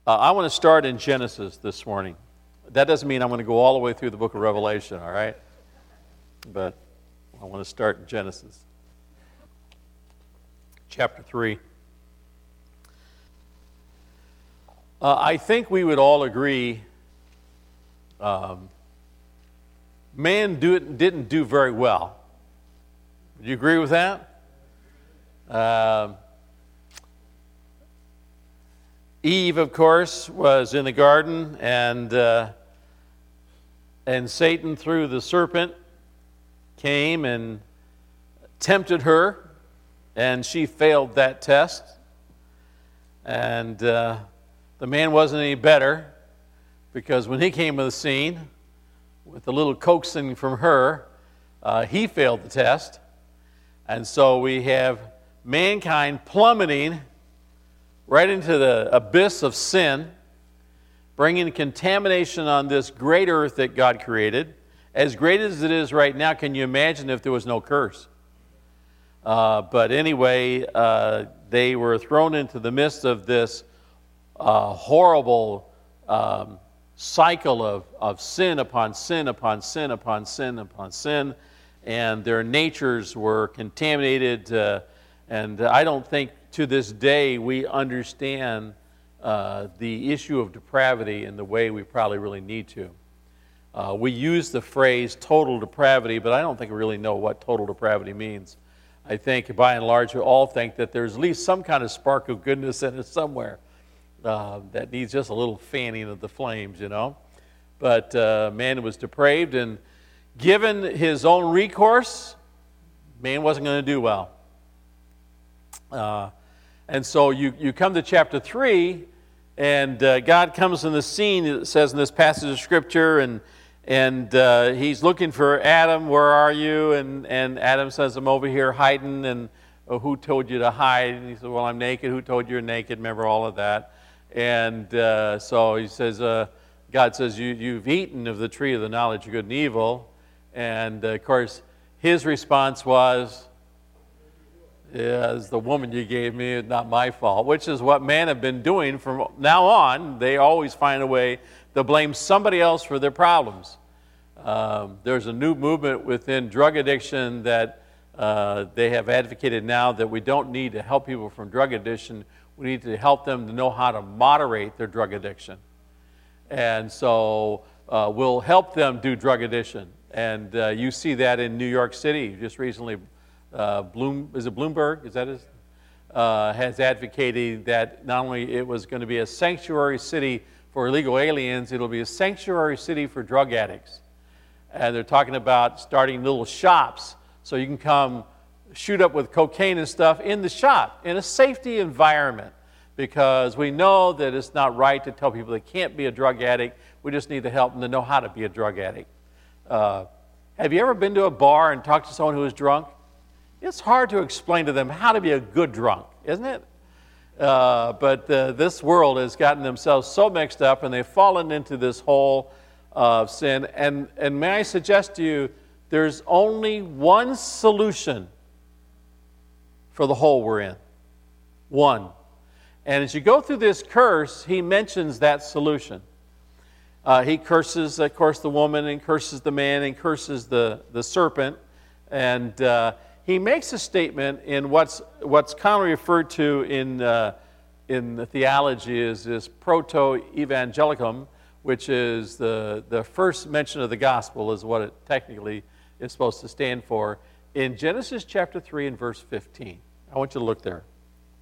I want to start in Genesis this morning. That doesn't mean I'm going to go all the way through the book of Revelation, all right? But I want to start in Genesis. Chapter 3. I think we would all agree man didn't do very well. Would you agree with that? Eve, of course, was in the garden, and Satan, through the serpent, came and tempted her, and she failed that test. And the man wasn't any better, because when he came to the scene, with a little coaxing from her, he failed the test. And so we have mankind plummeting right into the abyss of sin, bringing contamination on this great earth that God created. As great as it is right now, can you imagine if there was no curse? But anyway, they were thrown into the midst of this horrible cycle of sin upon sin upon sin upon sin upon sin, and their natures were contaminated, and I don't think to this day we understand the issue of depravity in the way we probably really need to. We use the phrase total depravity, but I don't think we really know what total depravity means. I think by and large we all think that there's at least some kind of spark of goodness in it somewhere that needs just a little fanning of the flames, you know. But man was depraved, and given his own recourse, man wasn't going to do well. And so you come to chapter 3, and God comes in the scene, it says in this passage of Scripture, and he's looking for Adam. Where are you? And Adam says, I'm over here hiding. And who told you to hide? And he said, well, I'm naked. Who told you you're naked? Remember all of that. And so he says, God says, you've eaten of the tree of the knowledge of good and evil. And of course, his response was, yeah, it's the woman you gave me, it's not my fault, which is what man have been doing from now on. They always find a way to blame somebody else for their problems. There's a new movement within drug addiction that they have advocated now that we don't need to help people from drug addiction. We need to help them to know how to moderate their drug addiction. And so we'll help them do drug addiction. And you see that in New York City. Just recently, Bloomberg? Is that his? Has advocated that not only it was going to be a sanctuary city for illegal aliens, it'll be a sanctuary city for drug addicts. And they're talking about starting little shops so you can come shoot up with cocaine and stuff in the shop in a safety environment, because we know that it's not right to tell people they can't be a drug addict. We just need to help them to know how to be a drug addict. Have you ever been to a bar and talked to someone who is drunk? It's hard to explain to them how to be a good drunk, isn't it? But this world has gotten themselves so mixed up, and they've fallen into this hole of sin. And may I suggest to you, there's only one solution for the hole we're in. One. And as you go through this curse, he mentions that solution. He curses, of course, the woman, and curses the man, and curses the serpent. And he makes a statement in what's commonly referred to in the theology is this proto-evangelicum, which is the first mention of the gospel, is what it technically is supposed to stand for, in Genesis chapter 3 and verse 15. I want you to look there.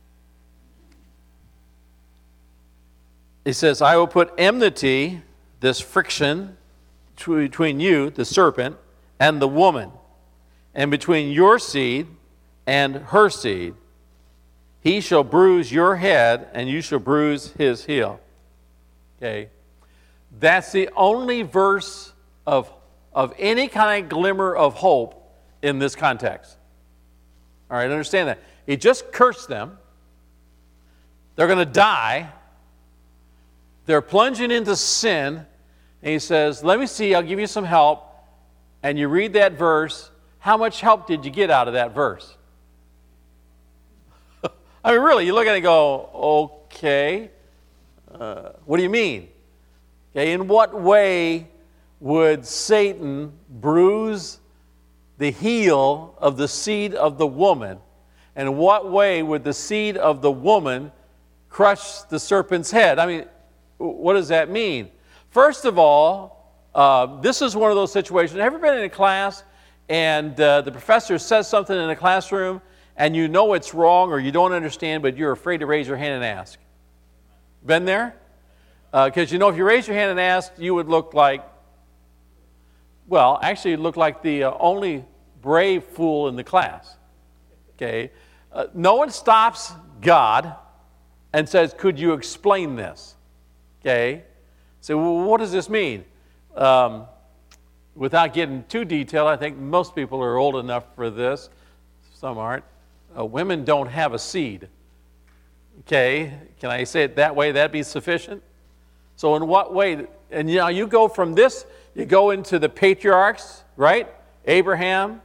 He says, I will put enmity, this friction, between you, the serpent, and the woman, and between your seed and her seed. He shall bruise your head, and you shall bruise his heel. Okay? That's the only verse of any kind of glimmer of hope in this context. All right, understand that. He just cursed them. They're going to die. They're plunging into sin. And he says, let me see, I'll give you some help. And you read that verse. How much help did you get out of that verse? I mean, really, you look at it and go, okay. What do you mean? Okay, in what way would Satan bruise the heel of the seed of the woman? And in what way would the seed of the woman crush the serpent's head? I mean, what does that mean? First of all, this is one of those situations. Have you ever been in a class and the professor says something in the classroom and you know it's wrong or you don't understand, but you're afraid to raise your hand and ask? Been there? Because you know, if you raise your hand and ask, you would look like, well, actually you look like the only brave fool in the class. Okay? No one stops God and says, could you explain this? Okay? So, well, what does this mean? Without getting too detailed, I think most people are old enough for this. Some aren't. Women don't have a seed. Okay? Can I say it that way? That'd be sufficient? So in what way? And you know, you go from this, you go into the patriarchs, right? Abraham,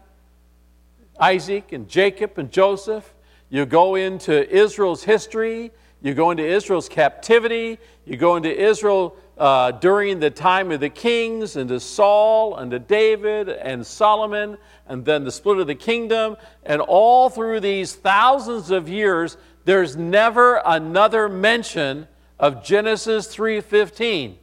Isaac, and Jacob, and Joseph. You go into Israel's history. You go into Israel's captivity. You go into Israel during the time of the kings, and to Saul, and to David, and Solomon, and then the split of the kingdom. And all through these thousands of years, there's never another mention of Genesis 3:15.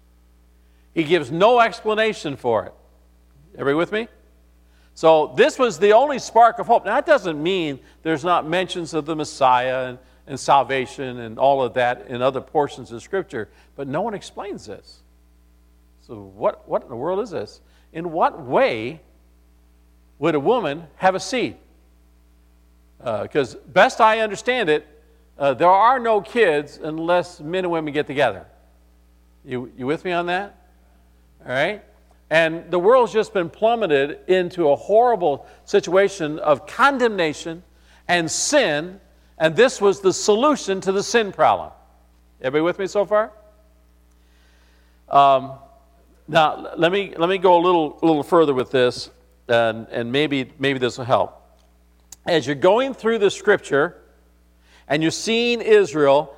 He gives no explanation for it. Everybody with me? So this was the only spark of hope. Now, that doesn't mean there's not mentions of the Messiah and salvation and all of that in other portions of Scripture, but no one explains this. So what in the world is this? In what way would a woman have a seed? Because best I understand it, there are no kids unless men and women get together. You with me on that? All right? And the world's just been plummeted into a horrible situation of condemnation and sin, and this was the solution to the sin problem. Everybody with me so far? Now, let me go a little further with this, and maybe this will help. As you're going through the Scripture, and you're seeing Israel,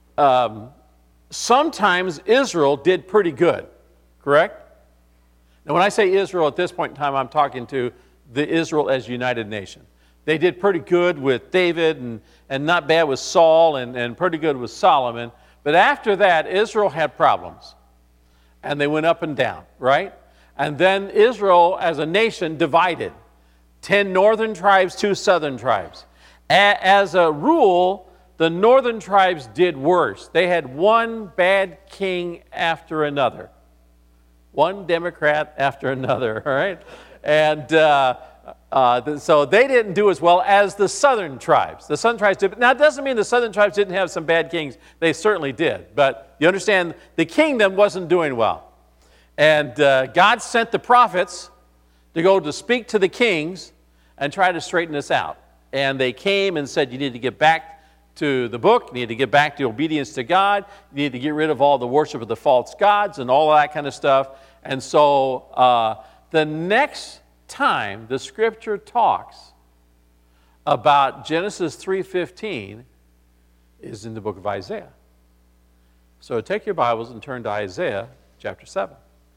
sometimes Israel did pretty good, correct? Now, when I say Israel at this point in time, I'm talking to the Israel as United Nation. They did pretty good with David and not bad with Saul and pretty good with Solomon. But after that, Israel had problems. And they went up and down, right? And then Israel as a nation divided. 10 northern tribes, 2 southern tribes. As a rule, the northern tribes did worse. They had one bad king after another. One Democrat after another, all right? And so they didn't do as well as the southern tribes. The southern tribes did. Now, it doesn't mean the southern tribes didn't have some bad kings. They certainly did. But you understand, the kingdom wasn't doing well. And God sent the prophets to go to speak to the kings and try to straighten this out. And they came and said, you need to get back to the book, you need to get back to obedience to God, you need to get rid of all the worship of the false gods and all of that kind of stuff. And so the next time the Scripture talks about Genesis 3:15 is in the book of Isaiah. So take your Bibles and turn to Isaiah chapter 7.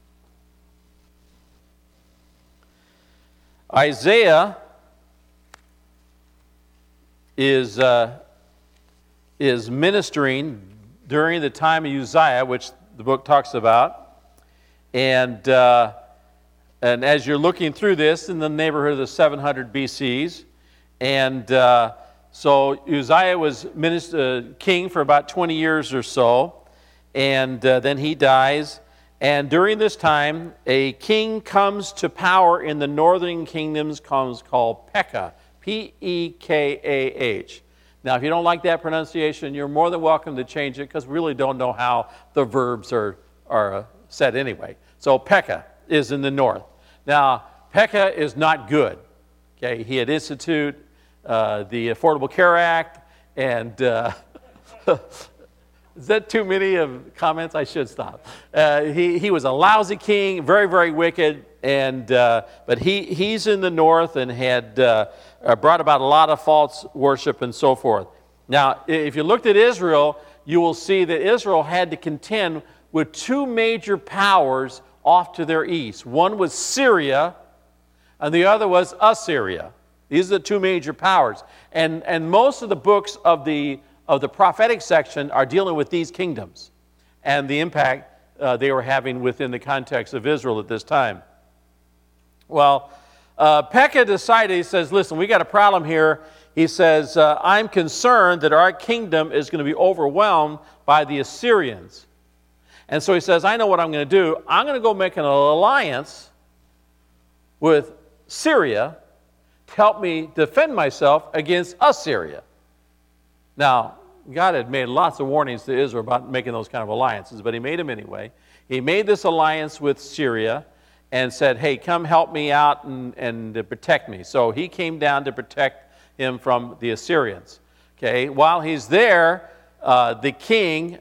Isaiah is ministering during the time of Uzziah, which the book talks about. And as you're looking through this, in the neighborhood of the 700 BCs. And so Uzziah was king for about 20 years or so. And then he dies. And during this time, a king comes to power in the northern kingdoms called Pekah. P-E-K-A-H. Now, if you don't like that pronunciation, you're more than welcome to change it because we really don't know how the verbs are said anyway. So Pekah is in the north. Now, Pekah is not good. Okay, he had instituted the Affordable Care Act, and is that too many of comments? I should stop. He was a lousy king, very, very wicked, and but he's in the north and had brought about a lot of false worship and so forth. Now, if you looked at Israel, you will see that Israel had to contend with two major powers off to their east. One was Syria, and the other was Assyria. These are the two major powers. And most of the books of the prophetic section are dealing with these kingdoms and the impact they were having within the context of Israel at this time. Well, Pekah decided, he says, listen, we got a problem here. He says, I'm concerned that our kingdom is going to be overwhelmed by the Assyrians. And so he says, I know what I'm going to do. I'm going to go make an alliance with Syria to help me defend myself against Assyria. Now, God had made lots of warnings to Israel about making those kind of alliances, but he made them anyway. He made this alliance with Syria and said, hey, come help me out and protect me. So he came down to protect him from the Assyrians. Okay, while he's there, the king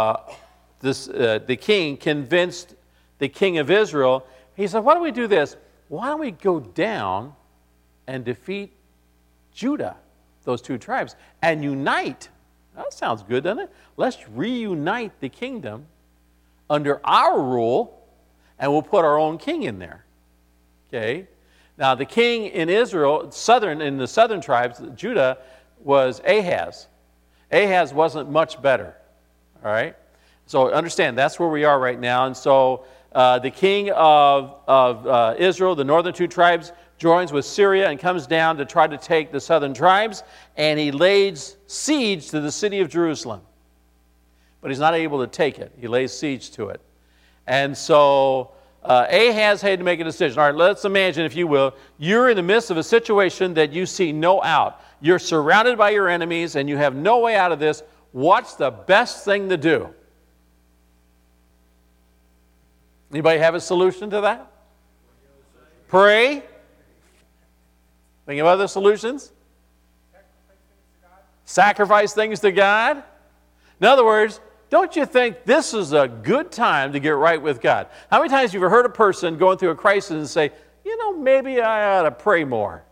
convinced the king of Israel. He said, why don't we do this? Why don't we go down and defeat Judah, those two tribes, and unite? That sounds good, doesn't it? Let's reunite the kingdom under our rule, and we'll put our own king in there. Okay? Now, the king in Israel, in the southern tribes, Judah, was Ahaz. Ahaz wasn't much better. All right? So understand, that's where we are right now. And so the king of Israel, the northern two tribes, joins with Syria and comes down to try to take the southern tribes, and he lays siege to the city of Jerusalem. But he's not able to take it. He lays siege to it. And so Ahaz had to make a decision. All right, let's imagine, if you will, you're in the midst of a situation that you see no out. You're surrounded by your enemies, and you have no way out of this. What's the best thing to do? Anybody have a solution to that? Pray. Think of other solutions? Sacrifice things to God. In other words, don't you think this is a good time to get right with God? How many times have you ever heard a person going through a crisis and say, maybe I ought to pray more.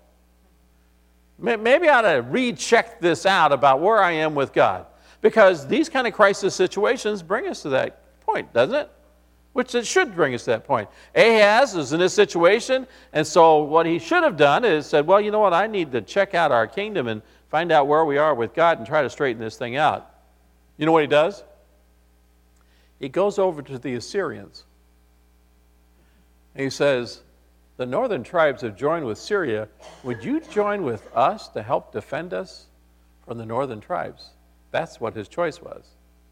Maybe I ought to recheck this out about where I am with God. Because these kind of crisis situations bring us to that point, doesn't it? Which it should bring us to that point. Ahaz is in this situation, and so what he should have done is said, well, you know what, I need to check out our kingdom and find out where we are with God and try to straighten this thing out. You know what he does? He goes over to the Assyrians. And he says, the northern tribes have joined with Syria. Would you join with us to help defend us from the northern tribes? That's what his choice was.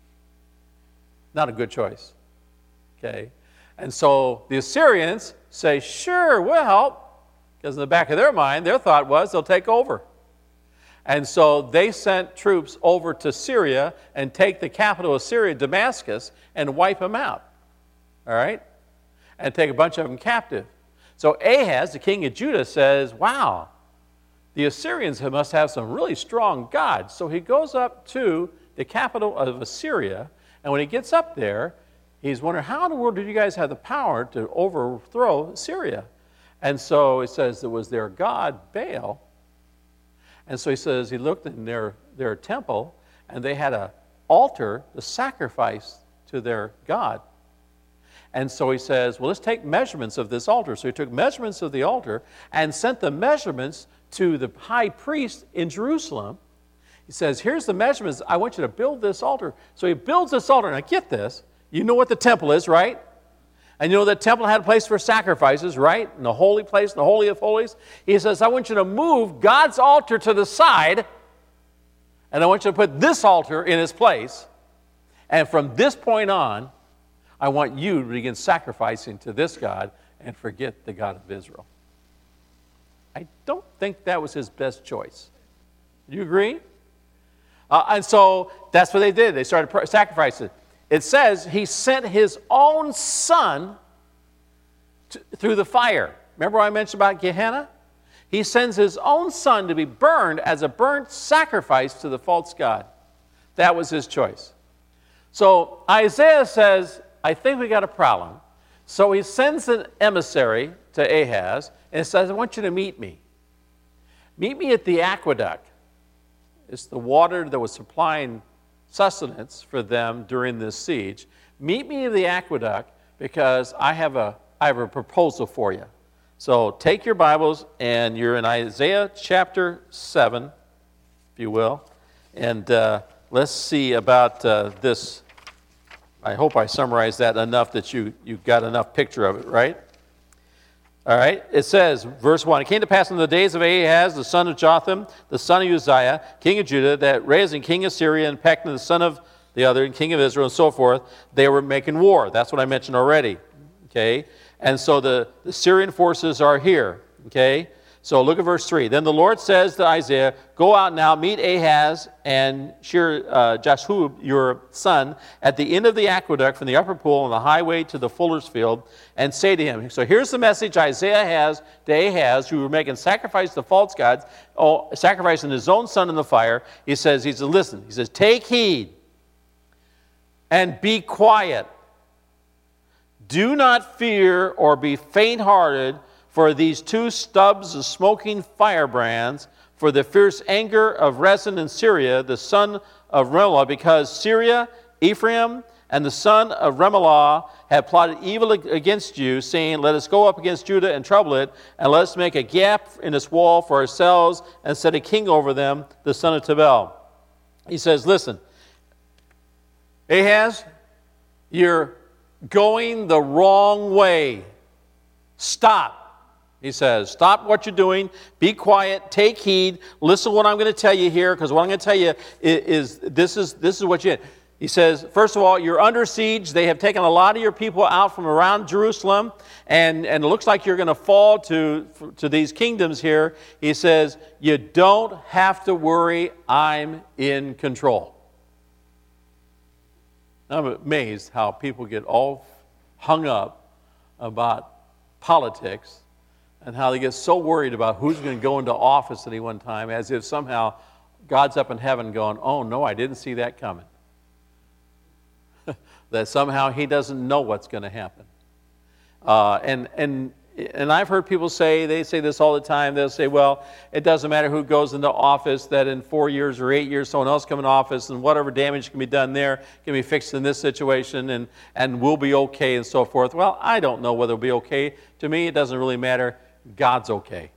Not a good choice. Okay? And so the Assyrians say, sure, we'll help. Because in the back of their mind, their thought was they'll take over. And so they sent troops over to Syria and take the capital of Syria, Damascus, and wipe them out. All right? And take a bunch of them captive. So Ahaz, the king of Judah, says, wow, the Assyrians must have some really strong gods. So he goes up to the capital of Assyria, and when he gets up there, he's wondering, how in the world did you guys have the power to overthrow Syria? And so it says it was their god, Baal. And so he says he looked in their temple, and they had an altar to sacrifice to their god. And so he says, well, let's take measurements of this altar. So he took measurements of the altar and sent the measurements to the high priest in Jerusalem. He says, here's the measurements. I want you to build this altar. So he builds this altar. Now get this. You know what the temple is, right? And you know the temple had a place for sacrifices, right? In the holy place, in the Holy of Holies. He says, I want you to move God's altar to the side, and I want you to put this altar in its place. And from this point on, I want you to begin sacrificing to this God and forget the God of Israel. I don't think that was his best choice. Do you agree? And so that's what they did. They started sacrificing. It says he sent his own son through the fire. Remember what I mentioned about Gehenna? He sends his own son to be burned as a burnt sacrifice to the false god. That was his choice. So Isaiah says, I think we got a problem. So he sends an emissary to Ahaz and says, I want you to meet me. Meet me at the aqueduct. It's the water that was supplying sustenance for them during this siege. Meet me at the aqueduct because I have a proposal for you. So take your Bibles, and you're in Isaiah chapter 7, if you will. And let's see about this. I hope I summarized that enough that you got enough picture of it, right? All right, it says, verse 1, it came to pass in the days of Ahaz, the son of Jotham, the son of Uzziah, king of Judah, that Rezin, king of Syria, and Pekah, the son of the other, and king of Israel, and so forth, they were making war. That's what I mentioned already, okay? And so the Syrian forces are here, okay? So look at verse 3. Then the Lord says to Isaiah, go out now, meet Ahaz and Jashub, your son, at the end of the aqueduct from the upper pool on the highway to the fuller's field, and say to him. So here's the message Isaiah has to Ahaz, who were making sacrifice to false gods, sacrificing his own son in the fire. He says, listen, he says, take heed and be quiet. Do not fear or be faint-hearted for these two stubs of smoking firebrands, for the fierce anger of Rezin in Syria, the son of Remaliah, because Syria, Ephraim, and the son of Remaliah have plotted evil against you, saying, let us go up against Judah and trouble it, and let us make a gap in its wall for ourselves, and set a king over them, the son of Tabel. He says, listen, Ahaz, you're going the wrong way. Stop. He says, stop what you're doing, be quiet, take heed, listen to what I'm going to tell you here, because what I'm going to tell you is this is what you did. He says, first of all, you're under siege. They have taken a lot of your people out from around Jerusalem, and it looks like you're going to fall to these kingdoms here. He says, you don't have to worry, I'm in control. I'm amazed how people get all hung up about politics and how they get so worried about who's going to go into office at any one time, as if somehow God's up in heaven going, oh no, I didn't see that coming. That somehow he doesn't know what's going to happen. And I've heard people they say this all the time, they'll say, well, it doesn't matter who goes into office, that in 4 years or 8 years someone else come into office, and whatever damage can be done there can be fixed in this situation, and we'll be okay and so forth. Well, I don't know whether it'll be okay. To me, it doesn't really matter. God's okay.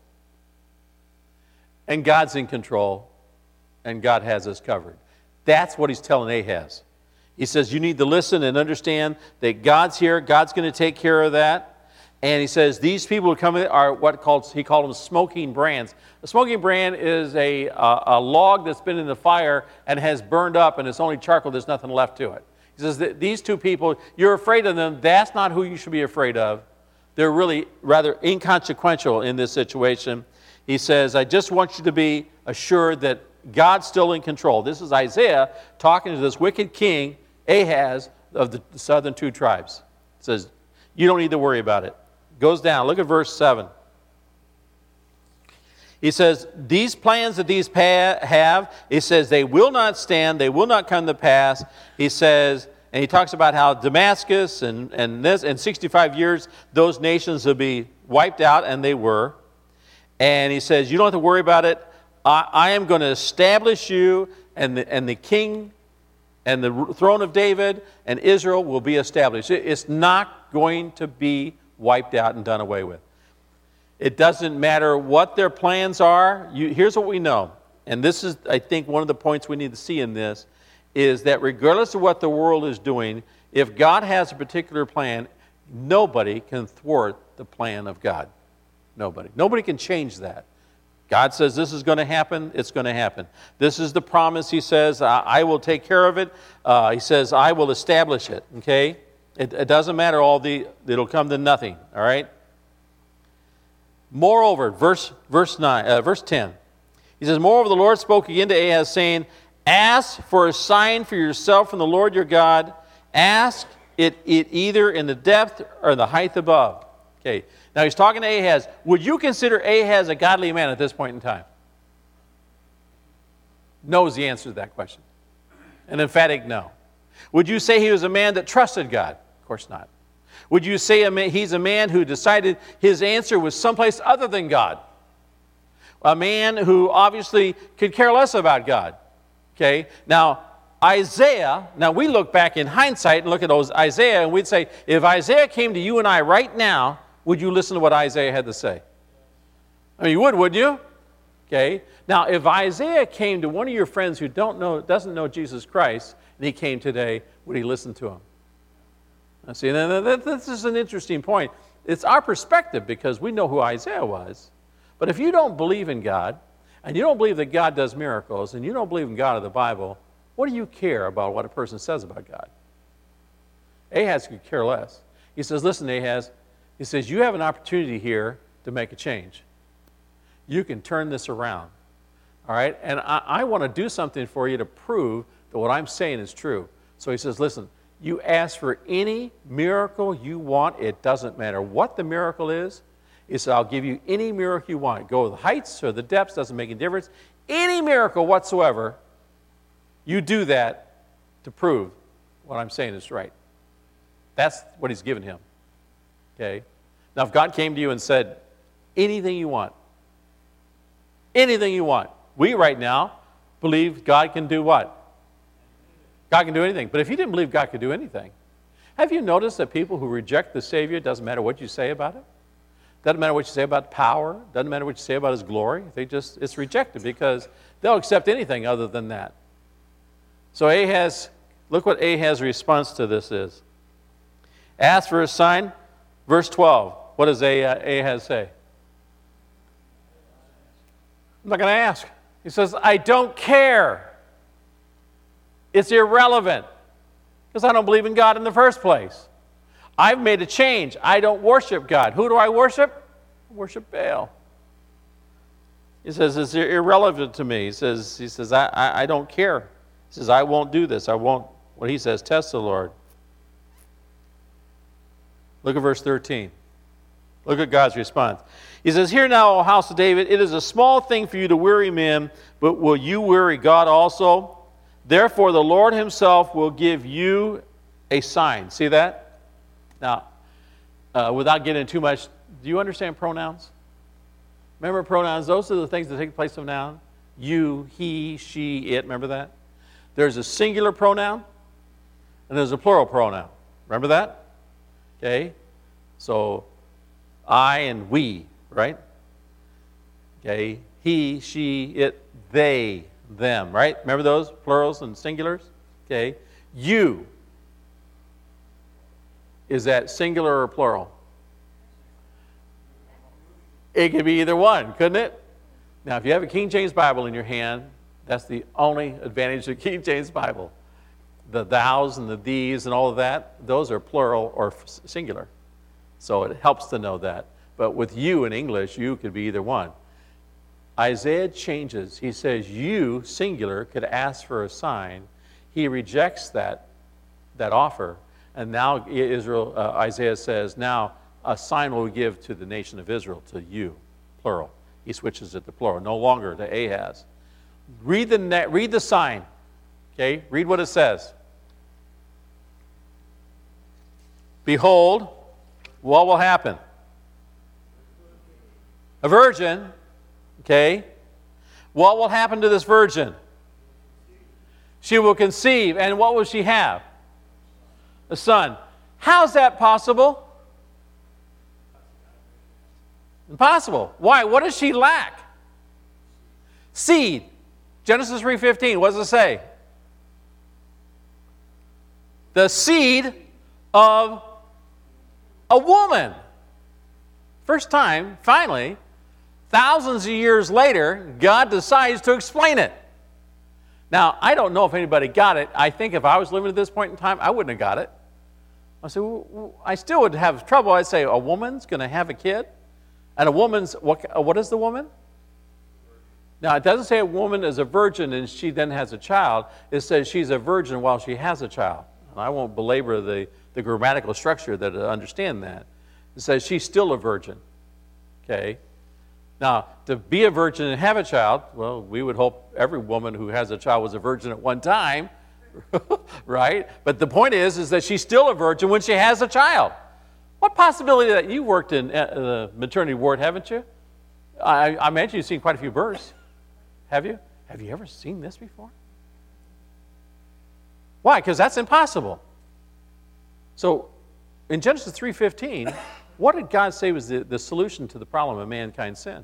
And God's in control, and God has us covered. That's what he's telling Ahaz. He says, you need to listen and understand that God's here, God's going to take care of that. And he says, these people who come in are he called them smoking brands. A smoking brand is a log that's been in the fire and has burned up, and it's only charcoal, there's nothing left to it. He says that these two people, you're afraid of them, that's not who you should be afraid of. They're really rather inconsequential in this situation. He says, I just want you to be assured that God's still in control. This is Isaiah talking to this wicked king, Ahaz, of the southern two tribes. He says, you don't need to worry about it. Goes down. Look at verse 7. He says, these plans that these have, he says, they will not stand, they will not come to pass. He says, and he talks about how Damascus and this, in 65 years, those nations will be wiped out, and they were. And he says, you don't have to worry about it. I am going to establish you, and the king and the throne of David and Israel will be established. It's not going to be wiped out and done away with. It doesn't matter what their plans are. Here's what we know. And this is, I think, one of the points we need to see in this, is that regardless of what the world is doing, if God has a particular plan, nobody can thwart the plan of God. Nobody. Nobody can change that. God says this is going to happen, it's going to happen. This is the promise, he says, I will take care of it. He says, I will establish it, okay? It doesn't matter it'll come to nothing, all right? Moreover, verse 10, he says, moreover, the Lord spoke again to Ahaz, saying, ask for a sign for yourself from the Lord your God. Ask it either in the depth or in the height above. Okay. Now he's talking to Ahaz. Would you consider Ahaz a godly man at this point in time? No is the answer to that question. An emphatic no. Would you say he was a man that trusted God? Of course not. Would you say he's a man who decided his answer was someplace other than God? A man who obviously could care less about God. Okay? Now, Isaiah, now we look back in hindsight and look at those Isaiah, and we'd say, if Isaiah came to you and I right now, would you listen to what Isaiah had to say? I mean, you would, wouldn't you? Okay. Now, if Isaiah came to one of your friends who doesn't know Jesus Christ, and he came today, would he listen to him? Now, see, this is an interesting point. It's our perspective because we know who Isaiah was. But if you don't believe in God, and you don't believe that God does miracles, and you don't believe in God of the Bible, what do you care about what a person says about God? Ahaz could care less. He says, listen, Ahaz, he says, you have an opportunity here to make a change. You can turn this around. All right? And I want to do something for you to prove that what I'm saying is true. So he says, listen, you ask for any miracle you want. It doesn't matter what the miracle is. He said, I'll give you any miracle you want. Go to the heights or the depths, doesn't make any difference. Any miracle whatsoever, you do that to prove what I'm saying is right. That's what he's given him. Okay? Now, if God came to you and said, anything you want, we right now believe God can do what? God can do anything. But if you didn't believe God could do anything, have you noticed that people who reject the Savior, it doesn't matter what you say about it? Doesn't matter what you say about power. Doesn't matter what you say about his glory. It's rejected because they'll accept anything other than that. So Ahaz, look what Ahaz's response to this is. Ask for a sign. Verse 12. What does Ahaz say? I'm not going to ask. He says, I don't care. It's irrelevant because I don't believe in God in the first place. I've made a change. I don't worship God. Who do I worship? I worship Baal. He says, it's irrelevant to me. He says, I don't care. He says, I won't do this. I won't, what he says, test the Lord. Look at verse 13. Look at God's response. He says, hear now, O house of David, it is a small thing for you to weary men, but will you weary God also? Therefore, the Lord himself will give you a sign. See that? Now, without getting too much, do you understand pronouns? Remember pronouns? Those are the things that take place of noun. You, he, she, it. Remember that? There's a singular pronoun, and there's a plural pronoun. Remember that? Okay? So, I and we, right? Okay? He, she, it, they, them, right? Remember those plurals and singulars? Okay? You. Is that singular or plural? It could be either one, couldn't it? Now, if you have a King James Bible in your hand, that's the only advantage of King James Bible. The thous and the these and all of that, those are plural or singular. So it helps to know that. But with you in English, you could be either one. Isaiah changes. He says, you, singular, could ask for a sign. He rejects that offer. And now Isaiah says, now a sign will give to the nation of Israel, to you, plural. He switches it to plural, no longer to Ahaz. Read the sign. Okay, read what it says. Behold, what will happen? A virgin, okay? What will happen to this virgin? She will conceive, and what will she have? A son. How's that possible? Impossible. Why? What does she lack? Seed. Genesis 3:15, what does it say? The seed of a woman. First time, finally, thousands of years later, God decides to explain it. Now, I don't know if anybody got it. I think if I was living at this point in time, I wouldn't have got it. I still would have trouble. I'd say, a woman's going to have a kid? And a woman's, what is the woman? Now, it doesn't say a woman is a virgin and she then has a child. It says she's a virgin while she has a child. And I won't belabor the grammatical structure that understand that. It says she's still a virgin. Okay? Now, to be a virgin and have a child, well, we would hope every woman who has a child was a virgin at one time, right? But the point is that she's still a virgin when she has a child. What possibility that you worked in the maternity ward, haven't you? I imagine you've seen quite a few births. Have you? Have you ever seen this before? Why? Because that's impossible. So in Genesis 3:15, what did God say was the solution to the problem of mankind's sin?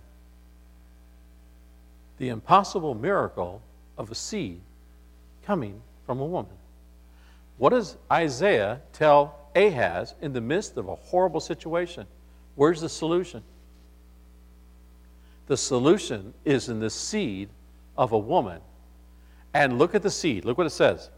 The impossible miracle of a seed coming from a woman. What does Isaiah tell Ahaz in the midst of a horrible situation? Where's the solution? The solution is in the seed of a woman. And look at the seed. Look what it says.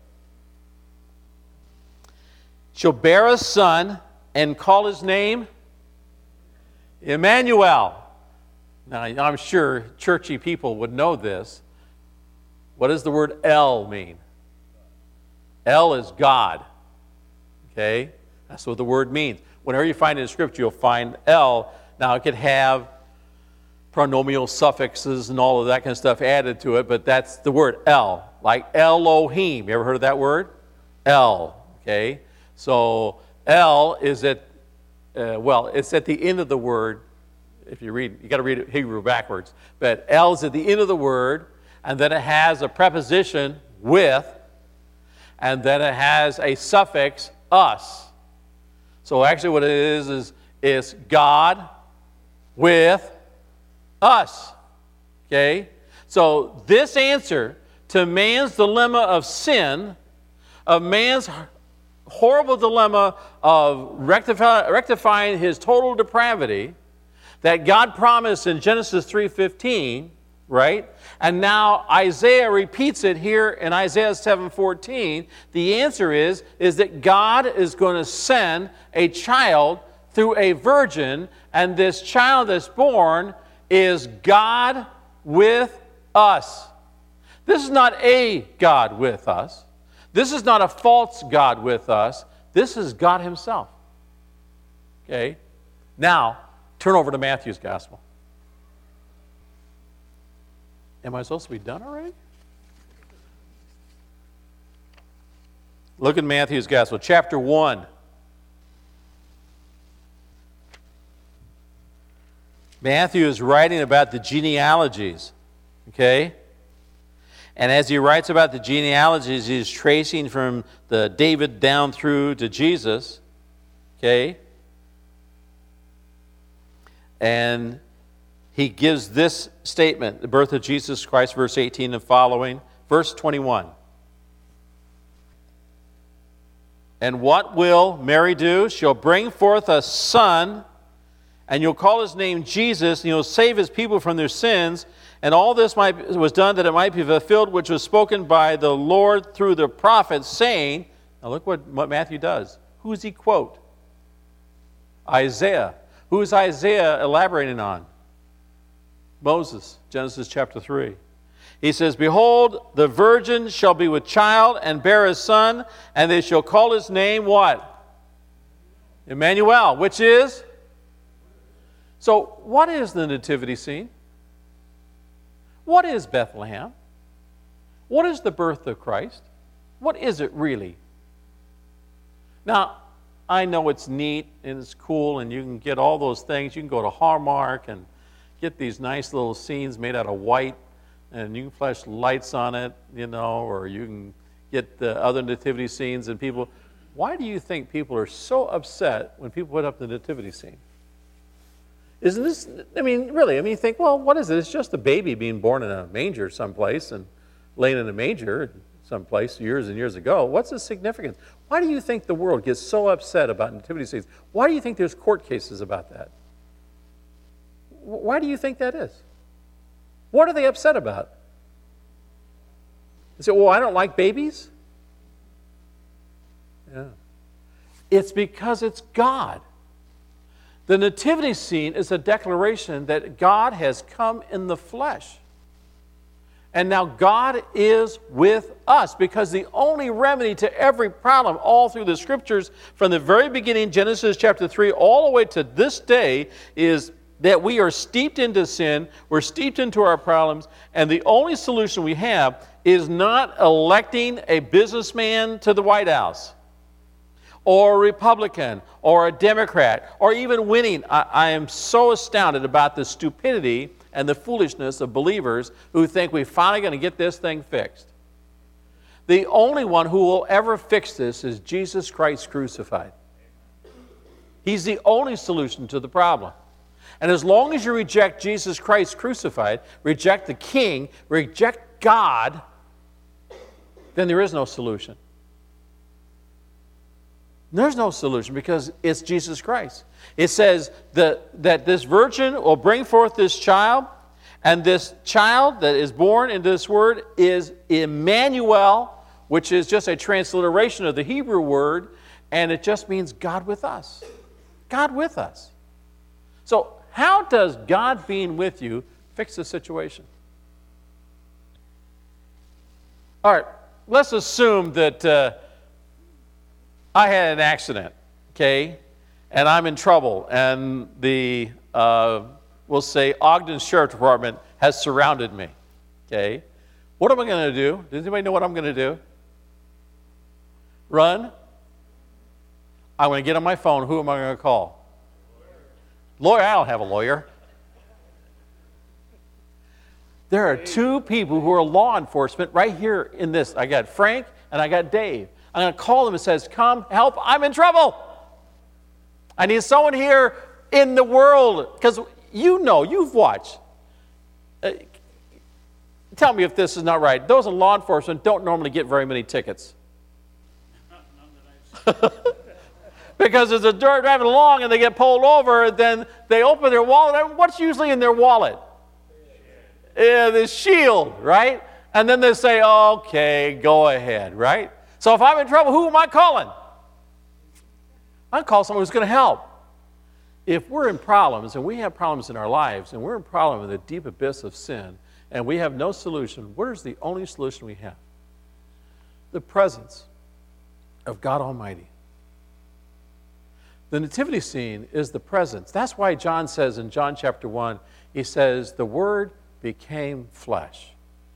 She'll bear a son and call his name Emmanuel. Now, I'm sure churchy people would know this. What does the word El mean? El is God. Okay? That's what the word means. Whenever you find it in Scripture, you'll find El. Now, it could have pronominal suffixes and all of that kind of stuff added to it, but that's the word El. Like Elohim. You ever heard of that word? El. Okay? So, El is it's at the end of the word. If you read, you got to read it Hebrew backwards. But El is at the end of the word, and then it has a preposition with, and then it has a suffix us. So actually what it is God with us. Okay? So this answer to man's dilemma of sin, of man's horrible dilemma of rectifying his total depravity, that God promised in Genesis 3:15, right? And now Isaiah repeats it here in Isaiah 7:14. The answer is that God is going to send a child through a virgin, and this child that's born is God with us. This is not a God with us. This is not a false God with us. This is God himself. Okay? Now, turn over to Matthew's Gospel. Am I supposed to be done already? Look at Matthew's Gospel, chapter 1. Matthew is writing about the genealogies, okay? And as he writes about the genealogies, he's tracing from the David down through to Jesus, okay? And he gives this statement, the birth of Jesus Christ, verse 18 and following. Verse 21. And what will Mary do? She'll bring forth a son, and you'll call his name Jesus, and he'll save his people from their sins. And all this was done that it might be fulfilled, which was spoken by the Lord through the prophets, saying, now look what Matthew does. Who does he quote? Isaiah. Who is Isaiah elaborating on? Moses, Genesis chapter 3. He says, behold, the virgin shall be with child and bear a son, and they shall call his name what? Emmanuel, which is? So what is the nativity scene? What is Bethlehem? What is the birth of Christ? What is it really? Now, I know it's neat and it's cool and you can get all those things. You can go to Hallmark and get these nice little scenes made out of white and you can flash lights on it, or you can get the other nativity scenes and people. Why do you think people are so upset when people put up the nativity scene? Isn't this, really, you think, well, what is it? It's just a baby being born in a manger someplace and laying in a manger someplace years and years ago. What's the significance? Why do you think the world gets so upset about nativity scenes? Why do you think there's court cases about that? Why do you think that is? What are they upset about? They say, well, I don't like babies? Yeah. It's because it's God. The nativity scene is a declaration that God has come in the flesh. And now God is with us, because the only remedy to every problem all through the Scriptures, from the very beginning, Genesis chapter 3, all the way to this day, is that we are steeped into sin, we're steeped into our problems, and the only solution we have is not electing a businessman to the White House, or a Republican, or a Democrat, or even winning. I am so astounded about the stupidity and the foolishness of believers who think we're finally going to get this thing fixed. The only one who will ever fix this is Jesus Christ crucified. He's the only solution to the problem. And as long as you reject Jesus Christ crucified, reject the King, reject God, then there is no solution. There's no solution because it's Jesus Christ. It says that this virgin will bring forth this child, and this child that is born into this word is Emmanuel, which is just a transliteration of the Hebrew word, and it just means God with us. God with us. So how does God being with you fix the situation? All right, let's assume that I had an accident, okay, and I'm in trouble, and the, we'll say, Ogden Sheriff Department has surrounded me, okay? What am I going to do? Does anybody know what I'm going to do? Run? I'm going to get on my phone. Who am I going to call? Lawyer? I don't have a lawyer. There are two people who are law enforcement right here in this. I got Frank and I got Dave. I'm going to call them and says, come help, I'm in trouble. I need someone here in the world, because you know, you've watched. Tell me if this is not right. Those in law enforcement don't normally get very many tickets. Because as they're driving along and they get pulled over, then they open their wallet. What's usually in their wallet? Yeah, the shield, right? And then they say, okay, go ahead, right? So if I'm in trouble, who am I calling? I call someone who's going to help. If we're in problems, and we have problems in our lives, and we're in problem in the deep abyss of sin, and we have no solution, what is the only solution we have? The presence of God Almighty. The nativity scene is the presence. That's why John says in John chapter 1, he says, the Word became flesh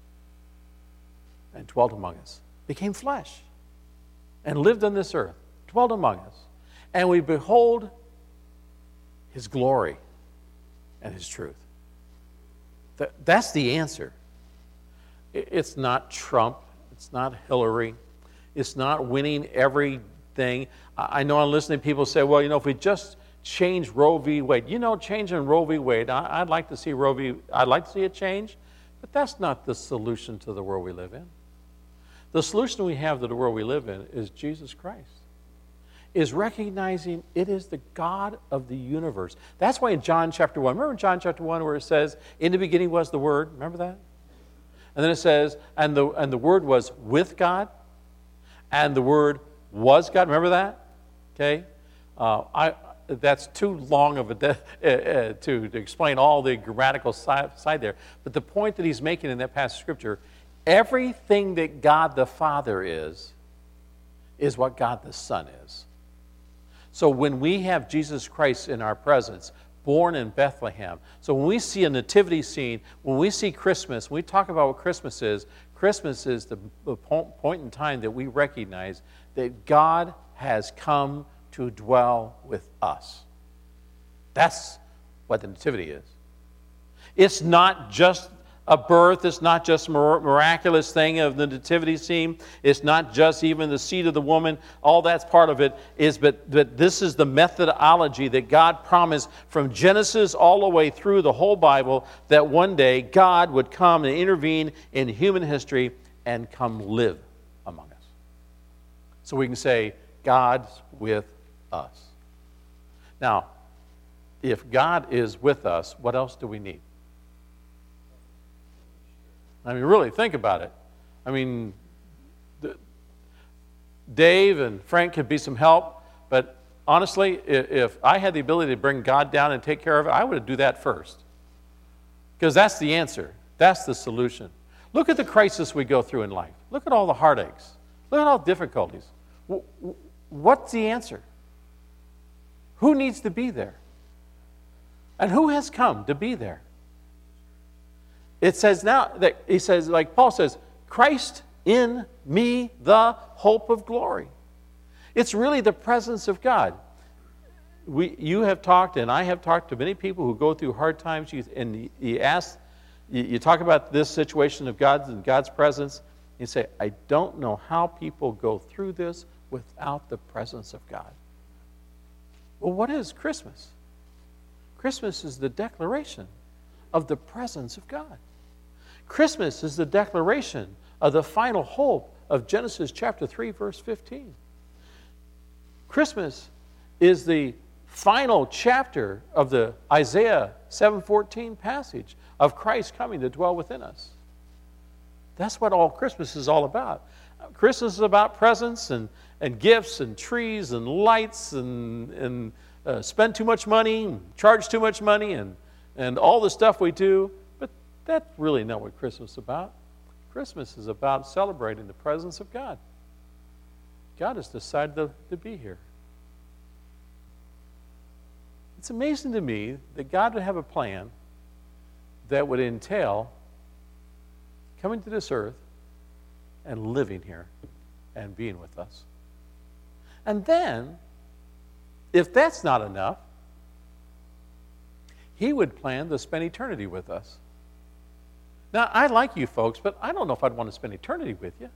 and dwelt among us. Became flesh and lived on this earth, dwelt among us. And we behold His glory and His truth. That's the answer. It's not Trump. It's not Hillary. It's not winning everything. I know I'm listening to people say, well, you know, if we just change Roe v. Wade. You know, changing Roe v. Wade, I'd like to see I'd like to see it change, but that's not the solution to the world we live in. The solution we have to the world we live in is Jesus Christ. Is recognizing it is the God of the universe. That's why in John chapter 1, remember John chapter 1 where it says, in the beginning was the Word, remember that? And then it says, and the Word was with God, and the Word was God, remember that? Okay? That's too long of to explain all the grammatical side there. But the point that he's making in that passage of Scripture, everything that God the Father is what God the Son is. So when we have Jesus Christ in our presence, born in Bethlehem, so when we see a nativity scene, when we see Christmas, when we talk about what Christmas is the point in time that we recognize that God has come to dwell with us. That's what the nativity is. It's not just a birth. It's not just a miraculous thing of the nativity scene. It's not just even the seed of the woman. All that's part of it is, but this is the methodology that God promised from Genesis all the way through the whole Bible, that one day God would come and intervene in human history and come live among us. So we can say, God's with us. Now, if God is with us, what else do we need? I mean, really, think about it. I mean, Dave and Frank could be some help, but honestly, if I had the ability to bring God down and take care of it, I would do that first. Because that's the answer. That's the solution. Look at the crisis we go through in life. Look at all the heartaches. Look at all the difficulties. What's the answer? Who needs to be there? And who has come to be there? It says now, that he says, like Paul says, Christ in me, the hope of glory. It's really the presence of God. You have talked, and I have talked to many people who go through hard times, and you talk about this situation of God's presence, You say, I don't know how people go through this without the presence of God. Well, what is Christmas? Christmas is the declaration of the presence of God. Christmas is the declaration of the final hope of Genesis chapter 3, verse 15. Christmas is the final chapter of the Isaiah 7:14 passage of Christ coming to dwell within us. That's what all Christmas is all about. Christmas is about presents and gifts and trees and lights and spend too much money, charge too much money, and all the stuff we do. But that's really not what Christmas is about. Christmas is about celebrating the presence of God. God has decided to be here. It's amazing to me that God would have a plan that would entail coming to this earth and living here and being with us. And then, if that's not enough, He would plan to spend eternity with us. Now, I like you folks, but I don't know if I'd want to spend eternity with you.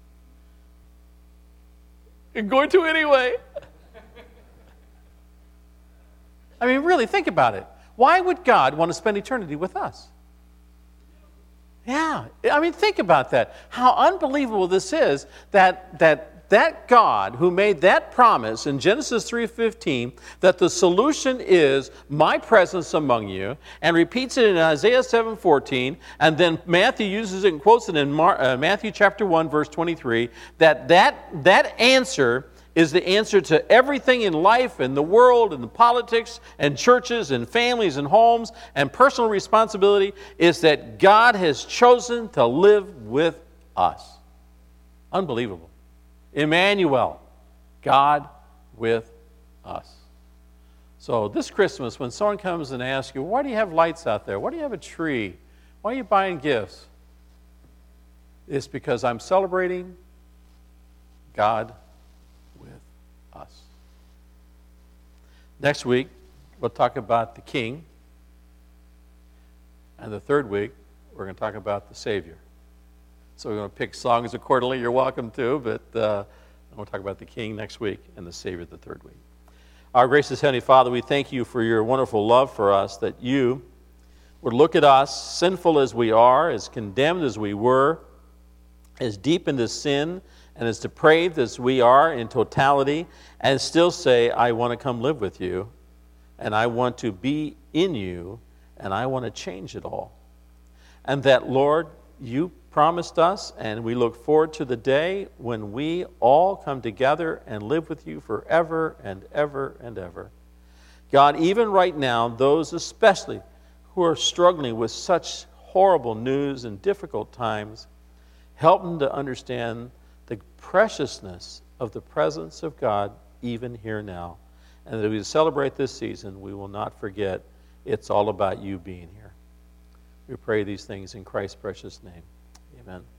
You're going to anyway. I mean, really, think about it. Why would God want to spend eternity with us? Yeah, I mean, think about that. How unbelievable this is that God who made that promise in Genesis 3:15 that the solution is my presence among you, and repeats it in Isaiah 7:14, and then Matthew uses it and quotes it in Matthew chapter 1, verse 23, that answer is the answer to everything in life and the world and the politics and churches and families and homes and personal responsibility, is that God has chosen to live with us. Unbelievable. Emmanuel, God with us. So this Christmas, when someone comes and asks you, why do you have lights out there? Why do you have a tree? Why are you buying gifts? It's because I'm celebrating God with us. Next week, we'll talk about the King. And the third week, we're going to talk about the Savior. So we're going to pick songs accordingly. You're welcome to, but we'll talk about the King next week and the Savior the third week. Our gracious Heavenly Father, we thank you for your wonderful love for us, that you would look at us, sinful as we are, as condemned as we were, as deep into sin and as depraved as we are in totality, and still say, I want to come live with you, and I want to be in you, and I want to change it all. And that, Lord, you promised us, and we look forward to the day when we all come together and live with you forever and ever and ever. God, even right now, those especially who are struggling with such horrible news and difficult times, help them to understand the preciousness of the presence of God even here now. And that as we celebrate this season, we will not forget it's all about you being here. We pray these things in Christ's precious name. Amen.